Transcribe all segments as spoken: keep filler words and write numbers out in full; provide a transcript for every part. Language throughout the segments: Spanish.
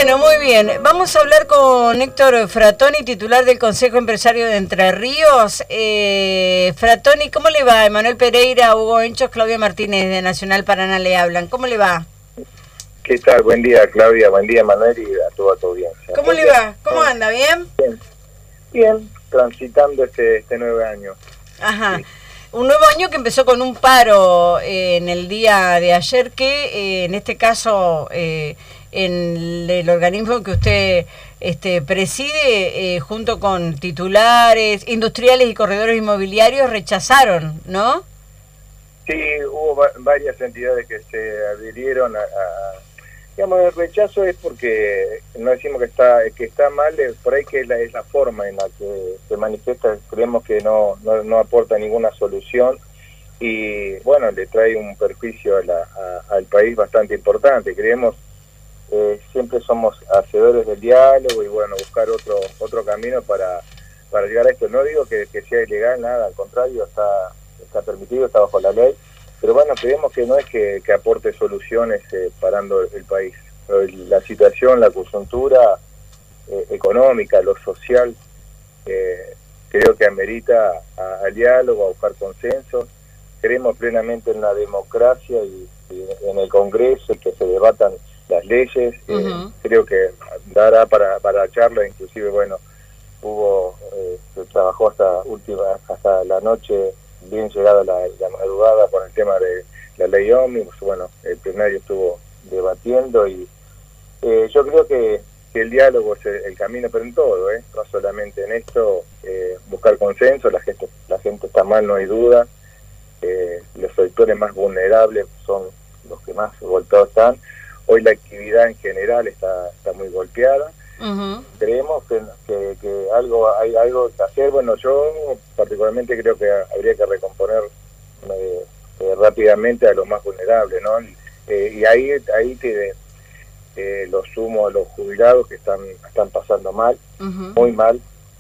Bueno, muy bien. Vamos a hablar con Héctor Fratoni, titular del Consejo Empresario de Entre Ríos. Eh, Fratoni, ¿cómo le va? Emanuel Pereira, Hugo Enchos, Claudia Martínez de Nacional Paraná le hablan. ¿Cómo le va? ¿Qué tal? Buen día, Claudia. Buen día, Manuel, y a toda tu audiencia. ¿Cómo le va? ¿Cómo anda? ¿Bien? Bien, bien, transitando este, este nuevo año. Ajá. Sí. Un nuevo año que empezó con un paro eh, en el día de ayer que, eh, en este caso, eh, en el organismo que usted este, preside, eh, junto con titulares, industriales y corredores inmobiliarios, rechazaron, ¿no? Sí, hubo va varias entidades que se adhirieron a, a... Digamos, el rechazo es porque no decimos que está que está mal, por ahí que es la, es la forma en la que se manifiesta, creemos que no, no, no aporta ninguna solución y, bueno, le trae un perjuicio a la, a, al país bastante importante. Creemos, eh, siempre somos hacedores del diálogo y, bueno, buscar otro otro camino para, para llegar a esto. No digo que, que sea ilegal, nada, al contrario, está, está permitido, está bajo la ley. Pero bueno, creemos que no es que, que aporte soluciones eh, parando el país. La situación, la coyuntura eh, económica, lo social, eh, creo que amerita a, al diálogo, a buscar consensos. Creemos plenamente en la democracia y, y en el Congreso, y que se debatan las leyes. Uh-huh. eh, creo que dará para, para charla, inclusive, bueno, hubo, eh, se trabajó hasta última, hasta la noche, bien llegada la, la madrugada con el tema de la ley ómnibus. Bueno, el plenario estuvo debatiendo y eh, yo creo que, que el diálogo es el, el camino, pero en todo, ¿eh? No solamente en esto, eh, buscar consenso. La gente, la gente está mal, no hay duda. Eh, los sectores más vulnerables son los que más golpeados están. Hoy la actividad en general está, está muy golpeada. Uh-huh. Creemos que, que, que algo hay algo que hacer. Bueno, yo particularmente creo que habría que recomponer eh, eh, rápidamente a los más vulnerables, ¿no? Eh, y ahí ahí te eh, los sumo a los jubilados que están están pasando mal, uh-huh. muy mal.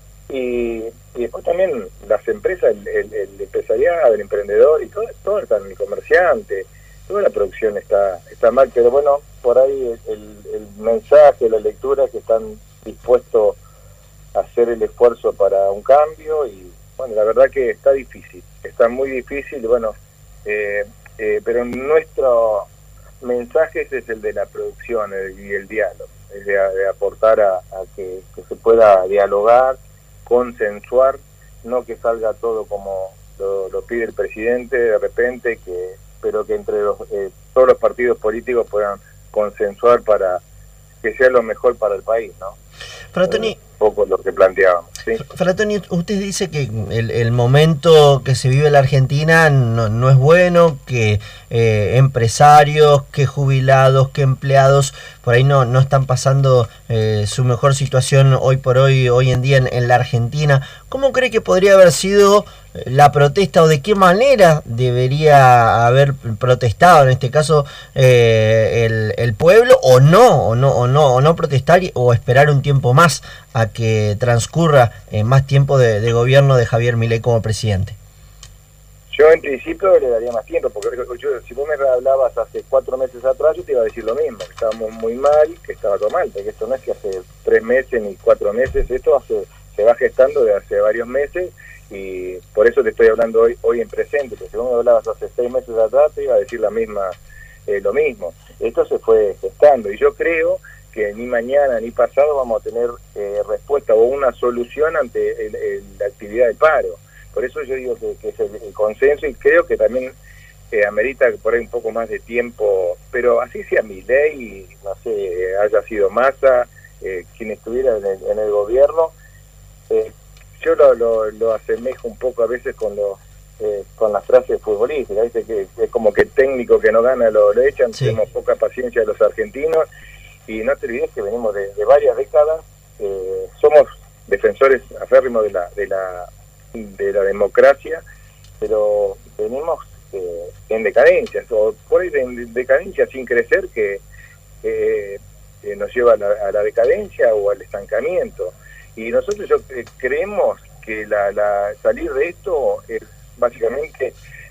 Y, y después también las empresas, el, el, el empresariado, el emprendedor y todo, todo están, el comerciante, toda la producción está está mal, pero bueno, por ahí el, el mensaje, la lectura, que están dispuestos a hacer el esfuerzo para un cambio. Y bueno, la verdad que está difícil, está muy difícil, bueno, eh, eh, pero nuestro mensaje es el de la producción el, y el diálogo, es de, de aportar a, a que, que se pueda dialogar, consensuar, no que salga todo como lo, lo pide el presidente de repente, que pero que entre los, eh, todos los partidos políticos puedan consensuar para que sea lo mejor para el país, ¿no? Fratoni, un poco lo que planteábamos, ¿sí? Fratoni, usted dice que el, el momento que se vive en la Argentina no, no es bueno, que eh, empresarios, que jubilados, que empleados por ahí no, no están pasando eh, su mejor situación hoy por hoy, hoy en día en, en la Argentina. ¿Cómo cree que podría haber sido la protesta, o de qué manera debería haber protestado en este caso eh, el, el pueblo, o no, o no, o no, o no protestar o esperar un tiempo más a que transcurra eh, más tiempo de, de gobierno de Javier Milei como presidente? Yo en principio le daría más tiempo, porque yo, si vos me hablabas hace cuatro meses atrás, yo te iba a decir lo mismo, que estábamos muy mal, que estaba todo mal, porque esto no es que hace tres meses ni cuatro meses, esto hace, se va gestando de hace varios meses. Y por eso te estoy hablando hoy hoy en presente, porque si vos me hablabas hace seis meses atrás, te iba a decir la misma eh, lo mismo. Esto se fue gestando y yo creo que ni mañana ni pasado vamos a tener eh, respuesta o una solución ante el, el, la actividad del paro. Por eso yo digo que, que es el, el consenso, y creo que también eh, amerita por ahí un poco más de tiempo, pero así sea Milei, no sé, haya sido Massa, eh, quien estuviera en el, en el gobierno. eh, Yo lo, lo, lo asemejo un poco a veces con los eh, con las frases futbolísticas, ¿viste? Que es como que el técnico que no gana lo, lo echan. Sí. Tenemos poca paciencia los argentinos, y no te olvides que venimos de, de varias décadas, eh, somos defensores aférrimos de la de la de la democracia, pero venimos eh, en decadencia, o por ahí en decadencia sin crecer, que eh, eh, nos lleva a la, a la decadencia o al estancamiento. Y nosotros yo creemos que la, la salir de esto es básicamente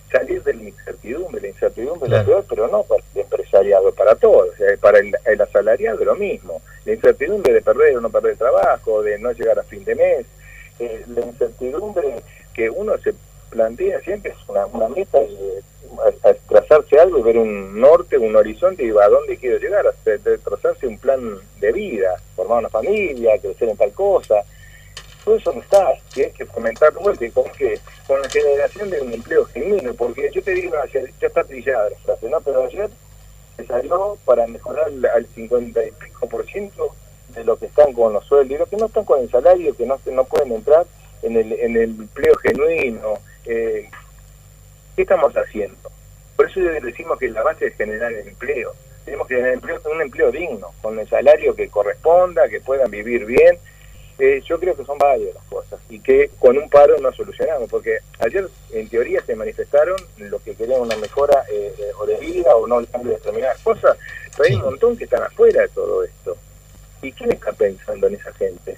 salir de la incertidumbre. La incertidumbre Claro. es lo peor, pero no para el empresariado, para todos. O sea, para el, el asalariado lo mismo. La incertidumbre de perder o no perder trabajo, de no llegar a fin de mes. Eh, la incertidumbre que uno se plantea siempre es una, una meta, de, a, a trazarse algo y ver un norte, un horizonte y a dónde quiero llegar, a, a trazarse un plan de vida, formar una familia, crecer en tal cosa. Todo eso no está, que hay que fomentar de vuelta, y con, que, con la generación de un empleo genuino, porque yo te digo, ayer, ya está trillada la frase, ¿no? Pero ayer se salió para mejorar al cincuenta y pico por ciento de los que están con los sueldos y los que no están con el salario, que no, no pueden entrar en el, en el empleo genuino. Eh, ¿Qué estamos haciendo? Por eso decimos que la base es generar el empleo. Tenemos que generar empleo, un empleo digno, con el salario que corresponda, que puedan vivir bien. Eh, yo creo que son varias las cosas y que con un paro no solucionamos, porque ayer en teoría se manifestaron los que querían una mejora eh, eh, o de vida o no el cambio de determinadas cosas, pero hay un montón que están afuera de todo esto. ¿Y quién está pensando en esa gente?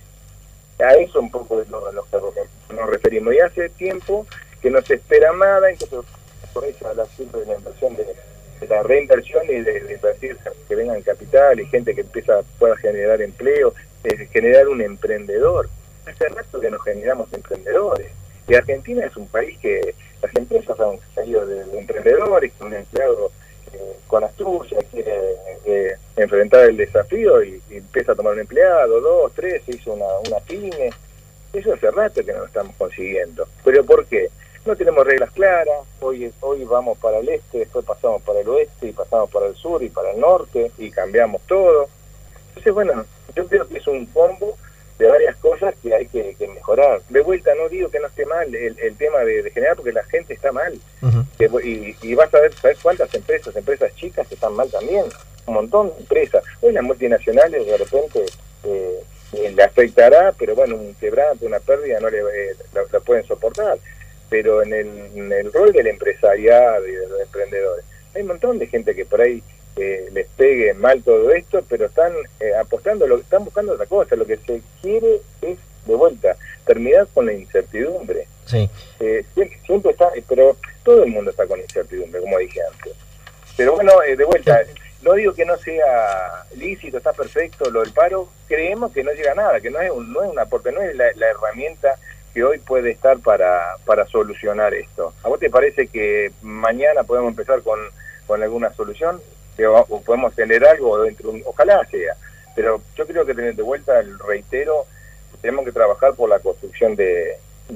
A eso un poco es lo, lo que nos referimos. Y hace tiempo que no se espera nada, entonces por eso habla siempre de la inversión, de, de la reinversión y de, de invertir, que vengan capital y gente que empieza pueda generar empleo, de generar un emprendedor. Hace rato que nos generamos emprendedores. Y Argentina es un país que las empresas han salido de, de emprendedores, que un empleado eh, con astucia quiere eh, enfrentar el desafío y, y empieza a tomar un empleado, dos, tres, se hizo una, una pyme. Eso hace rato que no lo estamos consiguiendo. ¿Pero por qué? No tenemos reglas claras, hoy hoy vamos para el este, después pasamos para el oeste y pasamos para el sur y para el norte y cambiamos todo. Entonces, bueno, yo creo que es un combo de varias cosas que hay que, que mejorar. De vuelta, no digo que no esté mal el, el tema de, de generar, porque la gente está mal. Uh-huh. que, y, y vas a ver, ¿sabes cuántas empresas, empresas chicas que están mal también? Un montón de empresas. Hoy las multinacionales de repente eh, eh, le afectará, pero bueno, un quebrante, una pérdida no le eh, la, la pueden soportar. Pero en el, en el rol del empresariado y de los emprendedores, hay un montón de gente que por ahí eh, les pegue mal todo esto, pero están eh, apostando, lo, están buscando otra cosa. Lo que se quiere es, de vuelta, terminar con la incertidumbre. Sí. Eh, siempre, siempre está, pero todo el mundo está con incertidumbre, como dije antes. Pero bueno, eh, de vuelta, no digo que no sea lícito, está perfecto lo del paro, creemos que no llega a nada, que no es, un, no es un aporte, no es la, la herramienta que hoy puede estar para, para solucionar esto. ¿A vos te parece que mañana podemos empezar con, con alguna solución? O podemos tener algo dentro, ojalá sea, pero yo creo que de vuelta, el reitero, tenemos que trabajar por la construcción de,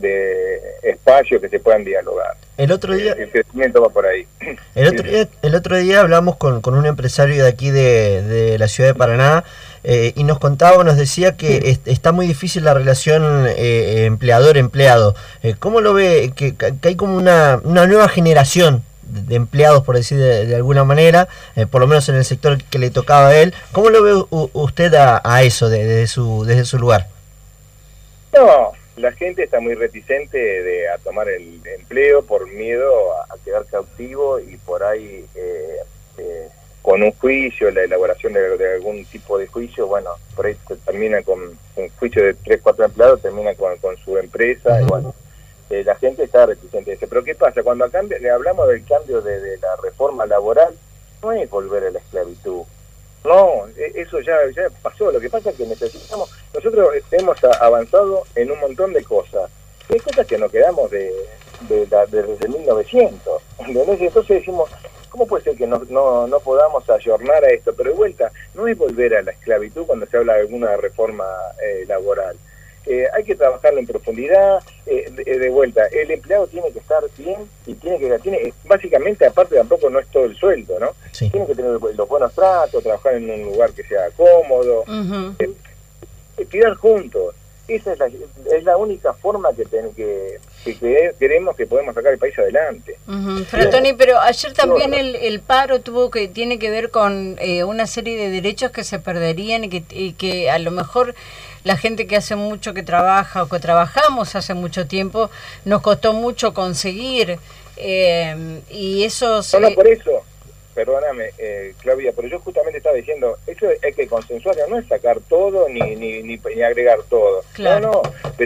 de espacios que se puedan dialogar. El otro día, el crecimiento va por ahí. El otro día, el otro día hablamos con, con un empresario de aquí de, de la ciudad de Paraná eh, y nos contaba, nos decía que sí. est, está muy difícil la relación eh, empleador-empleado. Eh, ¿Cómo lo ve? Que, que hay como una, una nueva generación de empleados, por decir de, de alguna manera, eh, por lo menos en el sector que le tocaba a él. ¿Cómo lo ve u, usted a, a eso de, desde, su, desde su lugar? No, la gente está muy reticente de a tomar el empleo por miedo a, a quedar cautivo y por ahí eh, eh, con un juicio, la elaboración de, de algún tipo de juicio, bueno, por ahí se termina con un juicio de tres, cuatro empleados, termina con, con su empresa, y bueno, eh, la gente está reticente de eso. Pero ¿qué pasa? Cuando cambia, le hablamos del cambio de, de la reforma laboral, no es volver a la esclavitud. No, eso ya, ya pasó. Lo que pasa es que necesitamos, nosotros hemos avanzado en un montón de cosas. Hay cosas que nos quedamos de, de, de, de desde mil novecientos. Entonces decimos, ¿cómo puede ser que no, no, no podamos ayornar a esto? Pero de vuelta, no es volver a la esclavitud cuando se habla de alguna reforma eh, laboral. Eh, hay que trabajarlo en profundidad, eh, de, de vuelta, el empleado tiene que estar bien y tiene que, tiene básicamente, aparte tampoco no es todo el sueldo, ¿no? Sí. Tiene que tener los buenos tratos, trabajar en un lugar que sea cómodo, uh-huh. eh, eh, tirar juntos. Esa es la, es la única forma que, ten, que, que, que queremos que podemos sacar el país adelante. Uh-huh. Pero Tony, pero ayer también el, el paro tuvo que tiene que ver con eh, una serie de derechos que se perderían y que, y que a lo mejor la gente que hace mucho que trabaja o que trabajamos hace mucho tiempo nos costó mucho conseguir eh, y eso... Se... No, no, por eso, perdóname, eh, Claudia, pero yo justamente estaba diciendo, eso hay que consensuar, no es sacar todo ni, ni, ni, ni agregar todo. Claro. No, no, pero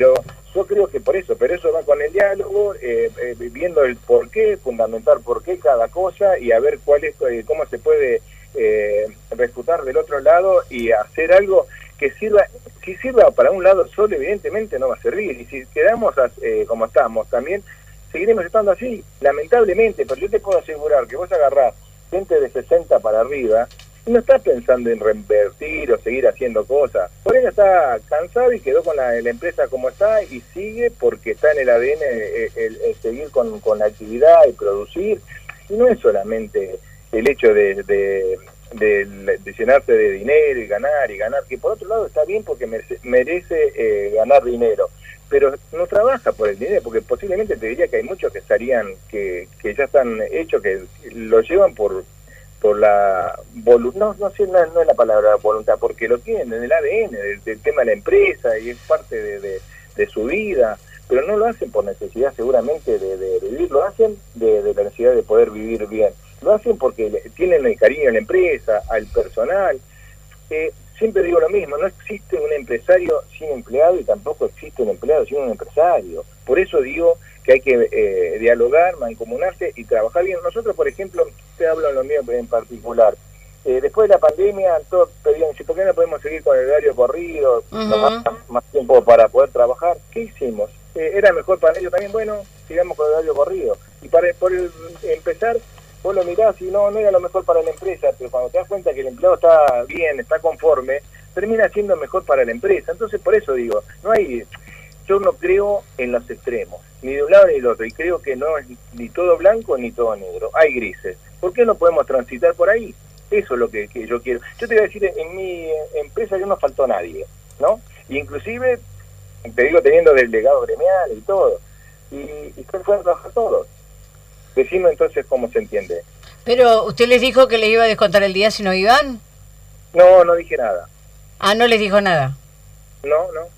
yo creo que por eso, pero eso va con el diálogo, eh, eh, viendo el por qué, fundamentar por qué cada cosa y a ver cuál es, eh, cómo se puede eh, refutar del otro lado y hacer algo que sirva. Si sirva para un lado solo, evidentemente no va a servir, y si quedamos eh, como estamos, también seguiremos estando así, lamentablemente. Pero yo te puedo asegurar que vos agarrás gente de sesenta para arriba y no está pensando en reinvertir o seguir haciendo cosas. Por eso está cansado y quedó con la, la empresa como está y sigue porque está en el A D N el, el, el seguir con, con la actividad y producir. Y no es solamente el hecho de, de, de, de llenarse de dinero y ganar y ganar, que por otro lado está bien porque merece, merece eh, ganar dinero, pero no trabaja por el dinero, porque posiblemente te diría que hay muchos que estarían, que, que ya están hechos, que lo llevan por por la voluntad, no, no sé, no, no es la palabra voluntad, porque lo tienen en el A D N, del, del tema de la empresa, y es parte de, de, de su vida, pero no lo hacen por necesidad seguramente de, de, de vivir, lo hacen de, de la necesidad de poder vivir bien, lo hacen porque le, tienen el cariño a la empresa, al personal. Eh, siempre digo lo mismo, no existe un empresario sin empleado y tampoco existe un empleado sin un empresario. Por eso digo que hay que eh, dialogar, mancomunarse y trabajar bien. Nosotros, por ejemplo, te hablo en lo mío en particular, eh, después de la pandemia todos pedían, ¿por qué no podemos seguir con el horario corrido? Uh-huh. Nos da más tiempo para poder trabajar. ¿Qué hicimos? Eh, ¿Era mejor para ellos también? Bueno, sigamos con el horario corrido. Y para por el, empezar, vos lo mirás y no, no era lo mejor para la empresa, pero cuando te das cuenta que el empleado está bien, está conforme, termina siendo mejor para la empresa. Entonces, por eso digo, no hay, yo no creo en los extremos, ni de un lado ni del otro, y creo que no es ni todo blanco ni todo negro, hay grises. ¿Por qué no podemos transitar por ahí? Eso es lo que, que yo quiero. Yo te voy a decir, en mi empresa yo no faltó nadie, ¿no? Inclusive, te digo, teniendo delegado gremial y todo, y, y se fueron a trabajar todos. Decime entonces cómo se entiende. Pero, ¿usted les dijo que les iba a descontar el día si no iban? No, no dije nada. Ah, no les dijo nada. No, no.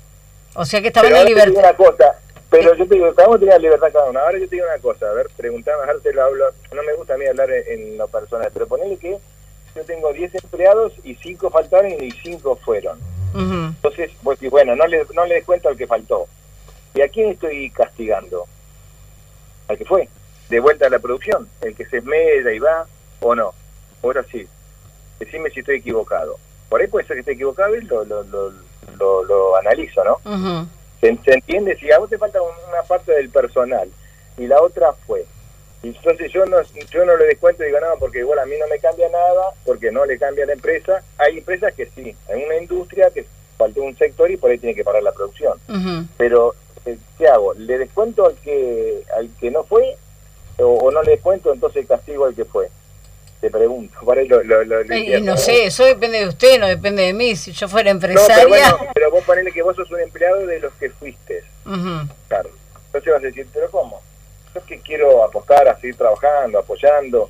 O sea que estaban pero en libertad. Una cosa, pero yo te digo, cada uno tenía libertad cada uno. Ahora yo te digo una cosa, a ver, preguntame, a ver, te lo hablo. No me gusta a mí hablar en, en lo personal, pero ponele que yo tengo diez empleados y cinco faltaron y cinco fueron. Uh-huh. Entonces, pues, bueno, no le, no le descuento al que faltó. ¿Y a quién estoy castigando? Al que fue. De vuelta a la producción, el que se esmera y va, o no. Ahora sí, decime si estoy equivocado. Por ahí puede ser que esté equivocado y lo, lo, lo, lo, lo analizo, ¿no? Uh-huh. ¿Se, ¿Se entiende? Si a vos te falta una parte del personal y la otra fue. Entonces yo no yo no le descuento y digo, no, porque igual a mí no me cambia nada, porque no le cambia a la empresa. Hay empresas que sí, hay una industria que faltó un sector y por ahí tiene que parar la producción. Uh-huh. Pero, ¿qué hago? ¿Le descuento al que al que no fue? O, o no le descuento, entonces castigo al que fue. Te pregunto, por ahí lo, lo, lo, lo y no sé, eso depende de usted, no depende de mí. Si yo fuera empresaria... No, pero, bueno, pero vos ponele que vos sos un empleado de los que fuiste. Uh-huh. Claro. Entonces vas a decir, ¿pero cómo? Yo es que quiero apostar a seguir trabajando, apoyando.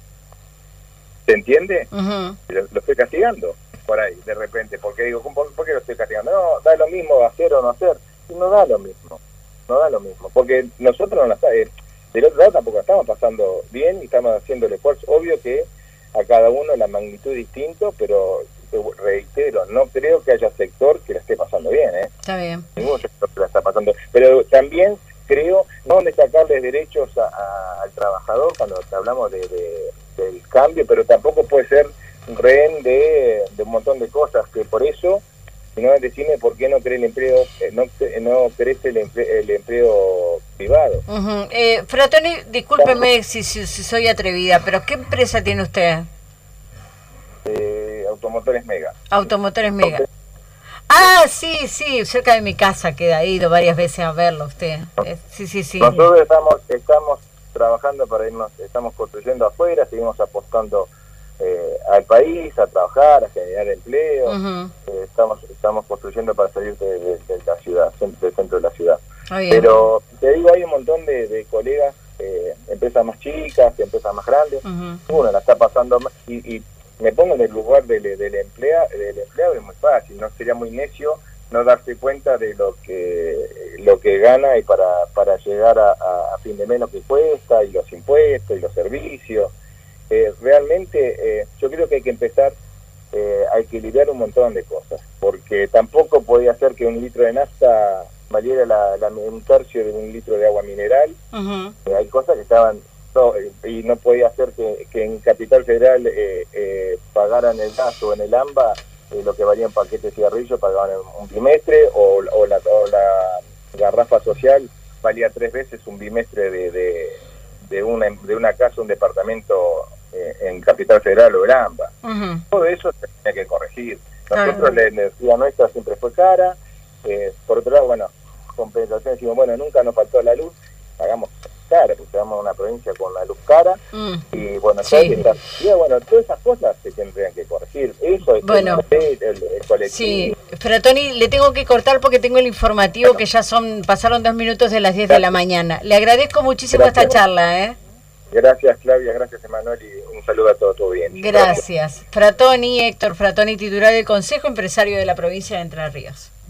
¿Se entiende? Uh-huh. Lo, lo estoy castigando por ahí, de repente. Porque digo, ¿por, ¿por qué lo estoy castigando? No, da lo mismo hacer o no hacer. Y no da lo mismo. No da lo mismo. Porque nosotros no la sabemos. Del otro lado tampoco estamos pasando bien y estamos haciendo el esfuerzo. Obvio que a cada uno la magnitud es distinto, pero reitero, no creo que haya sector que la esté pasando bien, ¿eh? Está bien. Ningún sector que la está pasando. Pero también creo no destacarles derechos a, a, al trabajador cuando hablamos de, de, del cambio, pero tampoco puede ser rehén de, de un montón de cosas, que por eso, si no, decime por qué no cree el empleo, eh, no, no crece el empleo, el empleo privado. Uh-huh. eh, Fratoni, discúlpeme si, si, si soy atrevida, pero ¿qué empresa tiene usted? Eh, Automotores Mega. Automotores Mega. Ah, sí, sí, cerca de mi casa queda, he ido varias veces a verlo usted. Eh, sí, sí, sí. Nosotros estamos, estamos trabajando para irnos, estamos construyendo afuera, seguimos apostando eh, al país, a trabajar, a generar empleo. Uh-huh. eh, estamos estamos construyendo para salir de, de, de la ciudad, del centro de la ciudad. Oh, pero te digo, hay un montón de, de colegas, eh, empresas más chicas, empresas más grandes, uh-huh. Uno la está pasando más, y, y me pongo en el lugar del, del, emplea, del empleado, es muy fácil, no sería muy necio no darse cuenta de lo que lo que gana y para, para llegar a, a fin de mes lo que cuesta, y los impuestos y los servicios. Eh, realmente eh, yo creo que hay que empezar eh, a equilibrar un montón de cosas, porque tampoco podía ser que un litro de nafta valiera la, la, un tercio de un litro de agua mineral. Uh-huh. Eh, hay cosas que estaban, no, y no podía ser que, que en Capital Federal eh, eh, pagaran el gas o en el AMBA eh, lo que valía un paquete de cigarrillos, pagaban un bimestre, o, o, la, o la garrafa social valía tres veces un bimestre de, de, de, una, de una casa, un departamento eh, en Capital Federal o el AMBA. Uh-huh. Todo eso se tenía que corregir. Nosotros, uh-huh, la energía nuestra siempre fue cara. Eh, por otro lado, bueno, compensación, decimos, bueno, nunca nos faltó la luz, pagamos cara, porque estamos en una provincia con la luz cara, mm. y bueno, sí. Está, y bueno, todas esas cosas se tendrían que corregir. Eso es bueno, el, el, el colectivo. Sí, pero Tony, le tengo que cortar porque tengo el informativo, bueno, que ya son pasaron dos minutos de las diez gracias. De la mañana. Le agradezco muchísimo gracias. Esta charla, ¿eh? Gracias, Claudia, gracias, Emanuel, y un saludo a todo tu bien. Gracias. gracias. Fratoni, Héctor Fratoni, titular del Consejo Empresario de la provincia de Entre Ríos.